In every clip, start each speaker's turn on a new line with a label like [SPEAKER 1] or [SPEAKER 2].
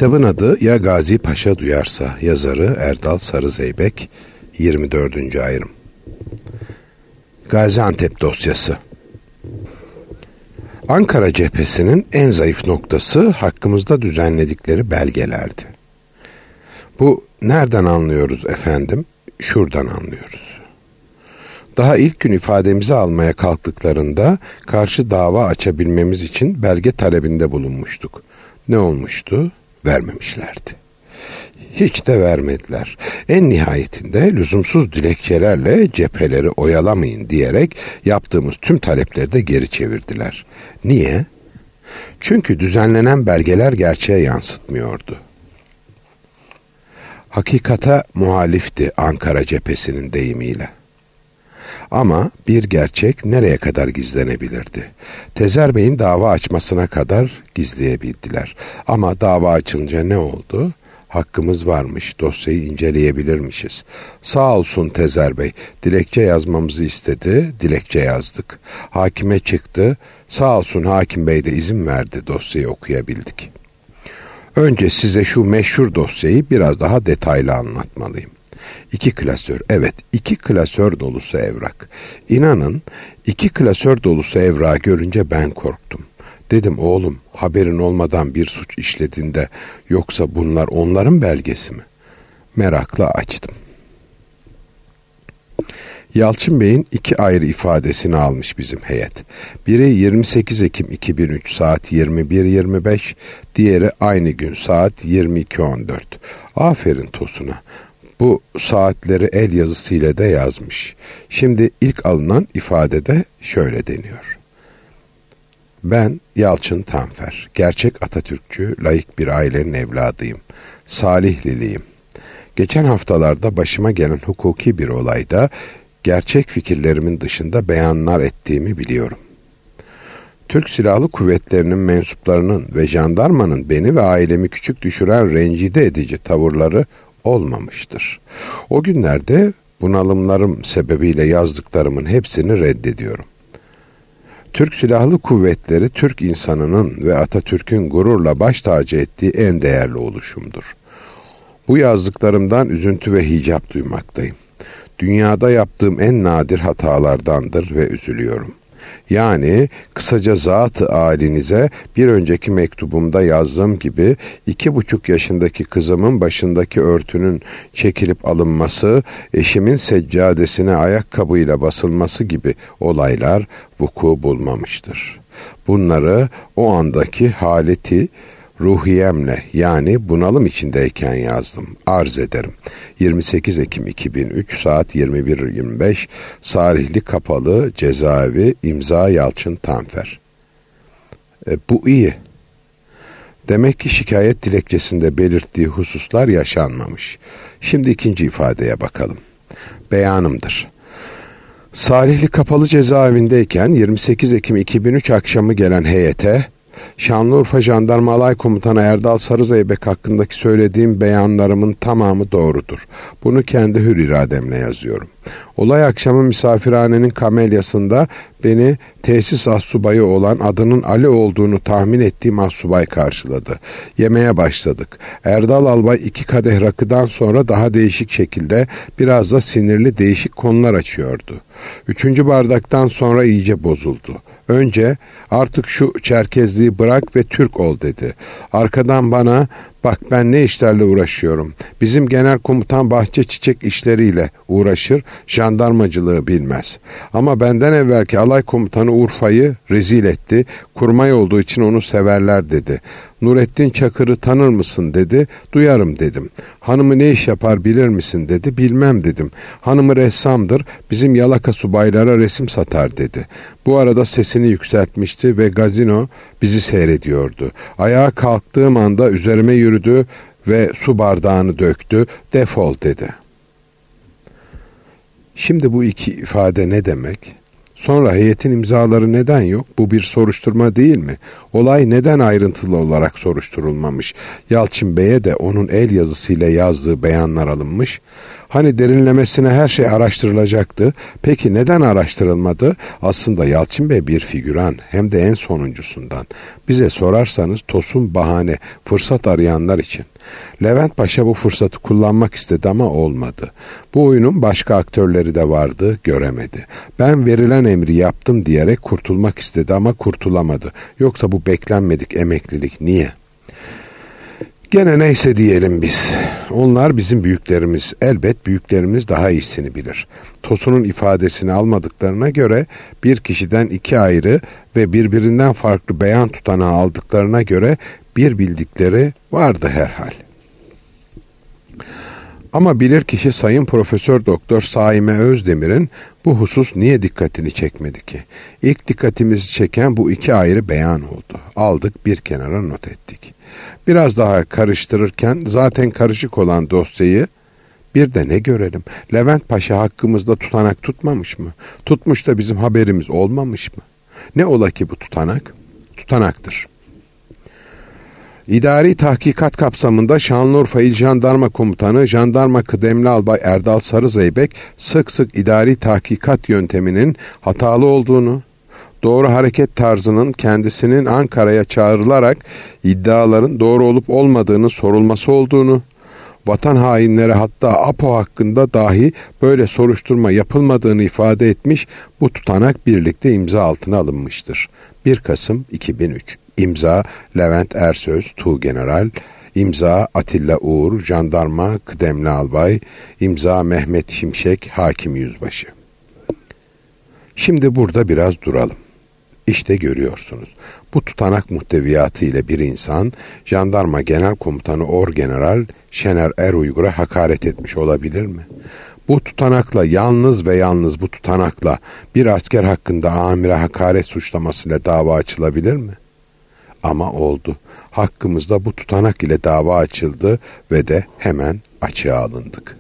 [SPEAKER 1] Kitabın adı Ya Gazi Paşa Duyarsa, yazarı Erdal Sarızeybek, 24. ayrım. Gaziantep dosyası. Ankara cephesinin en zayıf noktası hakkımızda düzenledikleri belgelerdi. Bu nereden anlıyoruz efendim? Şuradan anlıyoruz. Daha ilk gün ifademizi almaya kalktıklarında karşı dava açabilmemiz için belge talebinde bulunmuştuk. Ne olmuştu? Vermemişlerdi. Hiç de vermediler. En nihayetinde lüzumsuz dilekçelerle cepheleri oyalamayın diyerek yaptığımız tüm talepleri de geri çevirdiler. Niye? Çünkü düzenlenen belgeler gerçeğe yansıtmıyordu. Hakikata muhalifti Ankara cephesinin deyimiyle. Ama bir gerçek nereye kadar gizlenebilirdi? Tezer Bey'in dava açmasına kadar gizleyebildiler. Ama dava açılınca ne oldu? Hakkımız varmış, dosyayı inceleyebilirmişiz. Sağ olsun Tezer Bey, dilekçe yazmamızı istedi, dilekçe yazdık. Hakime çıktı, sağ olsun Hakim Bey de izin verdi, dosyayı okuyabildik. Önce size şu meşhur dosyayı biraz daha detaylı anlatmalıyım. 2 klasör, evet 2 klasör dolusu evrak. İnanın 2 klasör dolusu evrağı görünce ben korktum. Dedim oğlum haberin olmadan bir suç işlediğinde yoksa bunlar onların belgesi mi? Merakla açtım. Yalçın Bey'in 2 ayrı ifadesini almış bizim heyet. Biri 28 Ekim 2003 saat 21.25, diğeri aynı gün saat 22.14. Aferin Tosun'a. Bu saatleri el yazısıyla da yazmış. Şimdi ilk alınan ifadede şöyle deniyor. Ben Yalçın Tanfer, gerçek Atatürkçü, laik bir ailenin evladıyım. Salihliliyim. Geçen haftalarda başıma gelen hukuki bir olayda gerçek fikirlerimin dışında beyanlar ettiğimi biliyorum. Türk Silahlı Kuvvetleri'nin mensuplarının ve jandarmanın beni ve ailemi küçük düşüren rencide edici tavırları olmamıştır. O günlerde bunalımlarım sebebiyle yazdıklarımın hepsini reddediyorum. Türk Silahlı Kuvvetleri, Türk insanının ve Atatürk'ün gururla baş tacı ettiği en değerli oluşumdur. Bu yazdıklarımdan üzüntü ve hicap duymaktayım. Dünyada yaptığım en nadir hatalardandır ve üzülüyorum. Yani kısaca zat-ı âlinize bir önceki mektubumda yazdığım gibi 2,5 yaşındaki kızımın başındaki örtünün çekilip alınması, eşimin seccadesine ayakkabıyla basılması gibi olaylar vuku bulmamıştır. Bunları o andaki haleti ruhiyemle yani bunalım içindeyken yazdım. Arz ederim. 28 Ekim 2003 saat 21.25 Salihli Kapalı Cezaevi, imza Yalçın Tanfer. Bu iyi. Demek ki şikayet dilekçesinde belirttiği hususlar yaşanmamış. Şimdi ikinci ifadeye bakalım. Beyanımdır. Salihli Kapalı Cezaevindeyken 28 Ekim 2003 akşamı gelen heyete Şanlıurfa Jandarma Alay Komutanı Erdal Sarızeybek hakkındaki söylediğim beyanlarımın tamamı doğrudur. Bunu kendi hür irademle yazıyorum. Olay akşamı misafirhanenin kamelyasında beni tesis astsubayı olan adının Ali olduğunu tahmin ettiğim astsubay karşıladı. Yemeğe başladık. Erdal Albay 2 kadeh rakıdan sonra daha değişik şekilde biraz da sinirli değişik konular açıyordu. 3. bardaktan sonra iyice bozuldu. Önce artık şu Çerkezliği bırak ve Türk ol dedi. Arkadan bana bak ben ne işlerle uğraşıyorum. Bizim genel komutan bahçe çiçek işleriyle uğraşır, jandarmacılığı bilmez. Ama benden evvelki alay komutanı Urfa'yı rezil etti. Kurmay olduğu için onu severler dedi. Nurettin Çakır'ı tanır mısın dedi. Duyarım dedim. Hanımı ne iş yapar bilir misin dedi. Bilmem dedim. Hanımı ressamdır. Bizim yalaka subaylara resim satar dedi. Bu arada sesini yükseltmişti ve gazino bizi seyrediyordu. Ayağa kalktığım anda üzerime yürüdü ve su bardağını döktü. Defol dedi. Şimdi bu iki ifade ne demek? Sonra heyetin imzaları neden yok? Bu bir soruşturma değil mi? Olay neden ayrıntılı olarak soruşturulmamış? Yalçın Bey'e de onun el yazısıyla yazdığı beyanlar alınmış. Hani derinlemesine her şey araştırılacaktı. Peki neden araştırılmadı? Aslında Yalçın Bey bir figüran, hem de en sonuncusundan. Bize sorarsanız tosun bahane, fırsat arayanlar için. Levent Paşa bu fırsatı kullanmak istedi ama olmadı. Bu oyunun başka aktörleri de vardı, göremedi. Ben verilen emri yaptım diyerek kurtulmak istedi ama kurtulamadı. Yoksa bu beklenmedik emeklilik niye? Gene neyse diyelim biz. Onlar bizim büyüklerimiz. Elbet büyüklerimiz daha iyisini bilir. Tosun'un ifadesini almadıklarına göre bir kişiden iki ayrı ve birbirinden farklı beyan tutanağı aldıklarına göre bir bildikleri vardı herhal. Ama bilirkişi Sayın Profesör Doktor Saime Özdemir'in bu husus niye dikkatini çekmedi ki? İlk dikkatimizi çeken bu iki ayrı beyan oldu. Aldık, bir kenara not ettik. Biraz daha karıştırırken zaten karışık olan dosyayı bir de ne görelim? Levent Paşa hakkımızda tutanak tutmamış mı? Tutmuş da bizim haberimiz olmamış mı? Ne ola ki bu tutanak? Tutanaktır. İdari tahkikat kapsamında Şanlıurfa İl Jandarma Komutanı Jandarma Kıdemli Albay Erdal Sarızeybek sık sık idari tahkikat yönteminin hatalı olduğunu, doğru hareket tarzının kendisinin Ankara'ya çağrılarak iddiaların doğru olup olmadığını sorulması olduğunu, vatan hainleri hatta APO hakkında dahi böyle soruşturma yapılmadığını ifade etmiş, bu tutanak birlikte imza altına alınmıştır. 1 Kasım 2003. İmza Levent Ersöz, Tuğgeneral. İmza Atilla Uğur, Jandarma Kıdemli Albay. İmza Mehmet Şimşek, Hakim Yüzbaşı. Şimdi burada biraz duralım. İşte görüyorsunuz. Bu tutanak muhteviyatı ile bir insan, Jandarma Genel Komutanı Orgeneral Şener Eruygur'a hakaret etmiş olabilir mi? Bu tutanakla, yalnız ve yalnız bu tutanakla bir asker hakkında amire hakaret suçlamasıyla dava açılabilir mi? Ama oldu. Hakkımızda bu tutanak ile dava açıldı ve de hemen açığa alındık.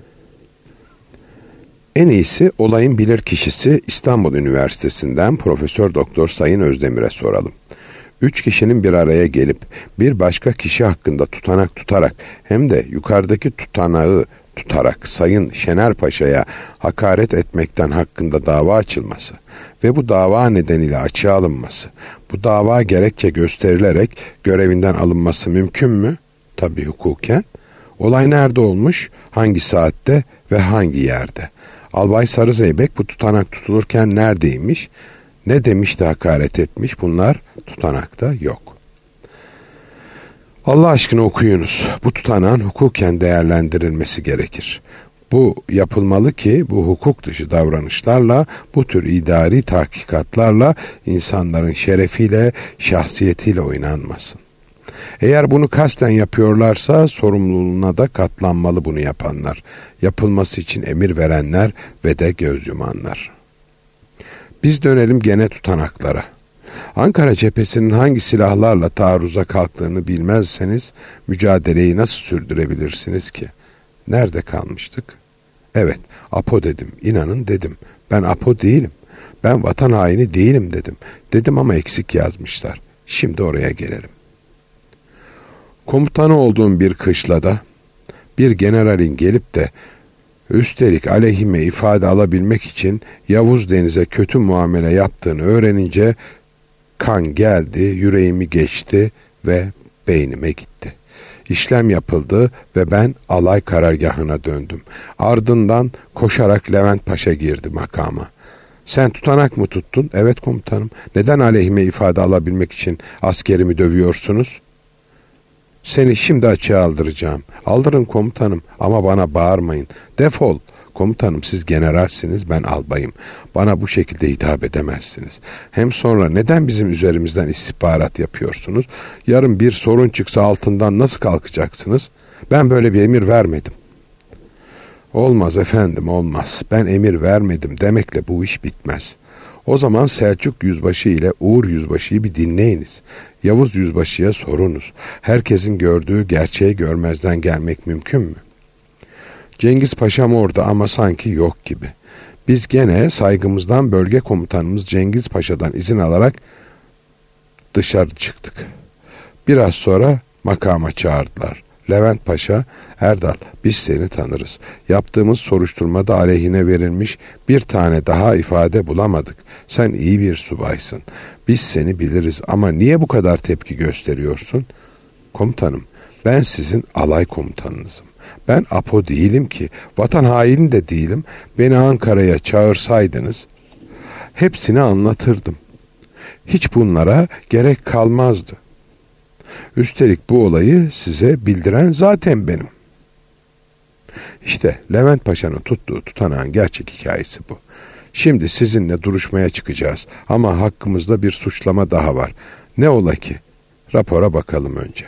[SPEAKER 1] En iyisi olayın bilirkişisi İstanbul Üniversitesi'nden Profesör Doktor Sayın Özdemir'e soralım. 3 kişinin bir araya gelip bir başka kişi hakkında tutanak tutarak hem de yukarıdaki tutanağı tutarak Sayın Şener Paşa'ya hakaret etmekten hakkında dava açılması ve bu dava nedeniyle açığa alınması, bu dava gerekçe gösterilerek görevinden alınması mümkün mü? Tabii hukuken. Olay nerede olmuş, hangi saatte ve hangi yerde? Albay Sarızeybek bu tutanak tutulurken neredeymiş, ne demiş de hakaret etmiş, bunlar tutanakta yok. Allah aşkına okuyunuz. Bu tutanağın hukuken değerlendirilmesi gerekir. Bu yapılmalı ki bu hukuk dışı davranışlarla, bu tür idari tahkikatlarla insanların şerefiyle, şahsiyetiyle oynanmasın. Eğer bunu kasten yapıyorlarsa sorumluluğuna da katlanmalı bunu yapanlar. Yapılması için emir verenler ve de göz yumanlar. Biz dönelim gene tutanaklara. Ankara cephesinin hangi silahlarla taarruza kalktığını bilmezseniz mücadeleyi nasıl sürdürebilirsiniz ki? Nerede kalmıştık? Evet, APO dedim, inanın dedim. Ben APO değilim. Ben vatan haini değilim dedim. Dedim ama eksik yazmışlar. Şimdi oraya gelelim. Komutanı olduğum bir kışlada bir generalin gelip de üstelik aleyhime ifade alabilmek için Yavuz Deniz'e kötü muamele yaptığını öğrenince kan geldi, yüreğimi geçti ve beynime gitti. İşlem yapıldı ve ben alay karargahına döndüm. Ardından koşarak Levent Paşa girdi makama. Sen tutanak mı tuttun? Evet komutanım. Neden aleyhime ifade alabilmek için askerimi dövüyorsunuz? Seni şimdi açığa aldıracağım. Aldırın komutanım ama bana bağırmayın. Defol. Komutanım siz generalsiniz, ben albayım. Bana bu şekilde hitap edemezsiniz. Hem sonra neden bizim üzerimizden istihbarat yapıyorsunuz? Yarın bir sorun çıksa altından nasıl kalkacaksınız? Ben böyle bir emir vermedim. Olmaz efendim, olmaz. Ben emir vermedim demekle bu iş bitmez. O zaman Selçuk Yüzbaşı ile Uğur Yüzbaşı'yı bir dinleyiniz. Yavuz Yüzbaşı'ya sorunuz. Herkesin gördüğü gerçeği görmezden gelmek mümkün mü? Cengiz Paşa'm orada ama sanki yok gibi. Biz gene saygımızdan bölge komutanımız Cengiz Paşa'dan izin alarak dışarı çıktık. Biraz sonra makama çağırdılar. Levent Paşa, Erdal, biz seni tanırız. Yaptığımız soruşturmada aleyhine verilmiş bir tane daha ifade bulamadık. Sen iyi bir subaysın. Biz seni biliriz ama niye bu kadar tepki gösteriyorsun? Komutanım, ben sizin alay komutanınızım. Ben Apo değilim ki, vatan haini de değilim. Beni Ankara'ya çağırsaydınız hepsini anlatırdım. Hiç bunlara gerek kalmazdı. Üstelik bu olayı size bildiren zaten benim. İşte Levent Paşa'nın tuttuğu tutanağın gerçek hikayesi bu. Şimdi sizinle duruşmaya çıkacağız ama hakkımızda bir suçlama daha var. Ne ola ki? Rapora bakalım önce.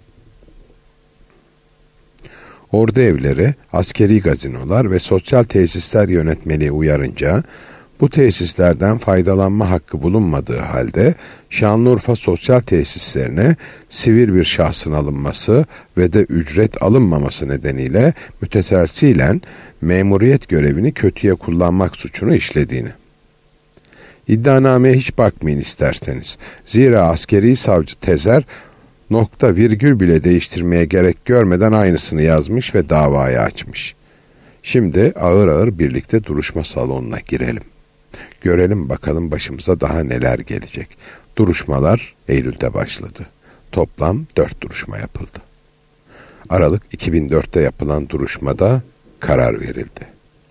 [SPEAKER 1] Ordu evleri, askeri gazinolar ve sosyal tesisler yönetmeliği uyarınca bu tesislerden faydalanma hakkı bulunmadığı halde Şanlıurfa sosyal tesislerine sivil bir şahsın alınması ve de ücret alınmaması nedeniyle müteselsilen memuriyet görevini kötüye kullanmak suçunu işlediğini. İddianameye hiç bakmayın isterseniz. Zira askeri savcı Tezer nokta virgül bile değiştirmeye gerek görmeden aynısını yazmış ve davayı açmış. Şimdi ağır ağır birlikte duruşma salonuna girelim. Görelim bakalım başımıza daha neler gelecek. Duruşmalar Eylül'de başladı. Toplam 4 duruşma yapıldı. Aralık 2004'te yapılan duruşmada karar verildi.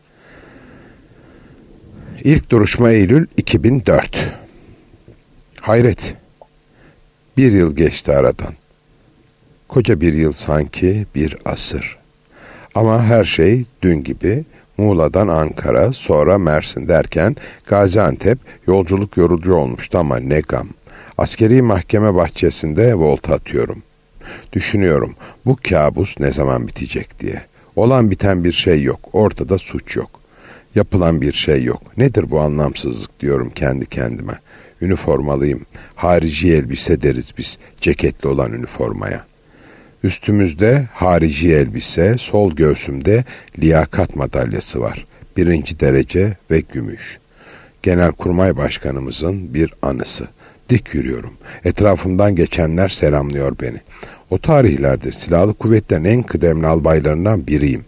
[SPEAKER 1] İlk duruşma Eylül 2004. Hayret. 1 yıl geçti aradan. Koca bir yıl sanki bir asır. Ama her şey dün gibi. Muğla'dan Ankara, sonra Mersin derken Gaziantep yolculuk yorucu olmuştu ama ne gam. Askeri mahkeme bahçesinde volta atıyorum. Düşünüyorum bu kabus ne zaman bitecek diye. Olan biten bir şey yok, ortada suç yok. Yapılan bir şey yok. Nedir bu anlamsızlık diyorum kendi kendime. Üniformalıyım, harici elbise deriz biz ceketli olan üniformaya. Üstümüzde harici elbise, sol göğsümde liyakat madalyası var. 1. derece ve gümüş. Genelkurmay Başkanımızın bir anısı. Dik yürüyorum. Etrafımdan geçenler selamlıyor beni. O tarihlerde silahlı kuvvetlerin en kıdemli albaylarından biriyim.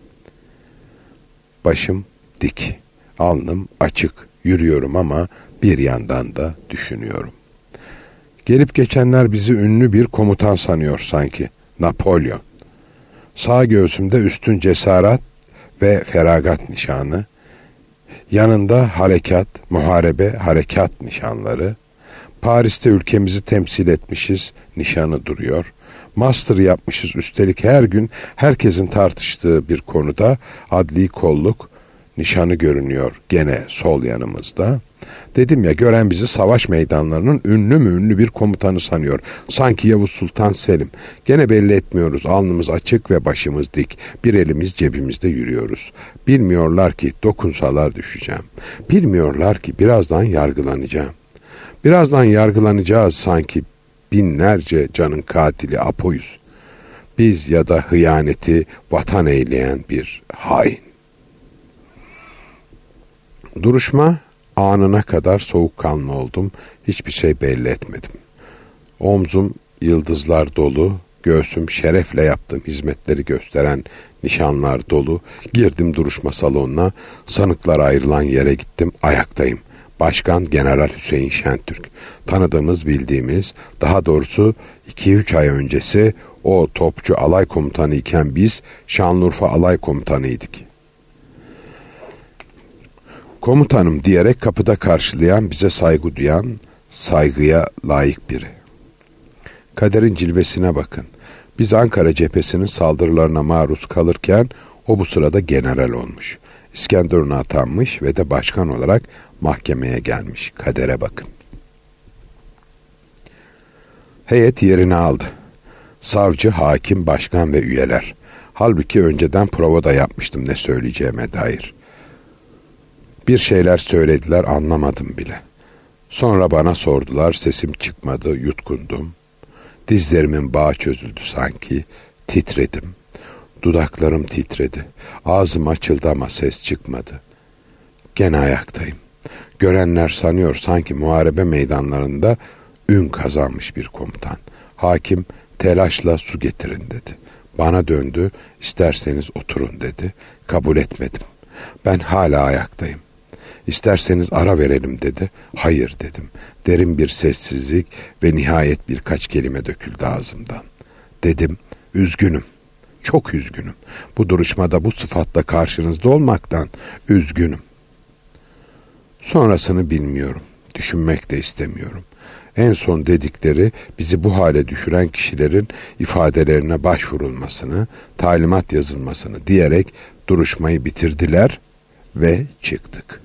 [SPEAKER 1] Başım dik, alnım açık. Yürüyorum ama bir yandan da düşünüyorum. Gelip geçenler bizi ünlü bir komutan sanıyor sanki. Napolyon. Sağ göğsümde üstün cesaret ve feragat nişanı, yanında harekat, muharebe, harekat nişanları, Paris'te ülkemizi temsil etmişiz nişanı duruyor. Master yapmışız üstelik her gün herkesin tartıştığı bir konuda adli kolluk nişanı görünüyor gene sol yanımızda. Dedim ya gören bizi savaş meydanlarının ünlü bir komutanı sanıyor. Sanki Yavuz Sultan Selim. Gene belli etmiyoruz. Alnımız açık ve başımız dik. Bir elimiz cebimizde yürüyoruz. Bilmiyorlar ki dokunsalar düşeceğim. Bilmiyorlar ki birazdan yargılanacağım. Birazdan yargılanacağız sanki binlerce canın katili Apo'yuz. Biz ya da hıyaneti vatan eyleyen bir hain. Duruşma anına kadar soğukkanlı oldum. Hiçbir şey belli etmedim. Omzum yıldızlar dolu, göğsüm şerefle yaptığım hizmetleri gösteren nişanlar dolu. Girdim duruşma salonuna, sanıklar ayrılan yere gittim, ayaktayım. Başkan General Hüseyin Şentürk. Tanıdığımız, bildiğimiz, daha doğrusu 2-3 ay öncesi o topçu alay komutanı iken biz Şanlıurfa alay komutanıydık. Komutanım diyerek kapıda karşılayan, bize saygı duyan, saygıya layık biri. Kaderin cilvesine bakın. Biz Ankara cephesinin saldırılarına maruz kalırken o bu sırada general olmuş. İskenderun'a atanmış ve de başkan olarak mahkemeye gelmiş. Kadere bakın. Heyet yerini aldı. Savcı, hakim, başkan ve üyeler. Halbuki önceden prova da yapmıştım ne söyleyeceğime dair. Bir şeyler söylediler, anlamadım bile. Sonra bana sordular, sesim çıkmadı, yutkundum. Dizlerimin bağı çözüldü sanki, titredim. Dudaklarım titredi, ağzım açıldı ama ses çıkmadı. Gene ayaktayım. Görenler sanıyor sanki muharebe meydanlarında ün kazanmış bir komutan. Hakim telaşla su getirin dedi. Bana döndü, isterseniz oturun dedi. Kabul etmedim. Ben hala ayaktayım. İsterseniz ara verelim dedi. Hayır dedim. Derin bir sessizlik ve nihayet birkaç kelime döküldü ağzımdan. Dedim, üzgünüm. Çok üzgünüm. Bu duruşmada bu sıfatla karşınızda olmaktan üzgünüm. Sonrasını bilmiyorum. Düşünmek de istemiyorum. En son dedikleri bizi bu hale düşüren kişilerin ifadelerine başvurulmasını, talimat yazılmasını diyerek duruşmayı bitirdiler ve çıktık.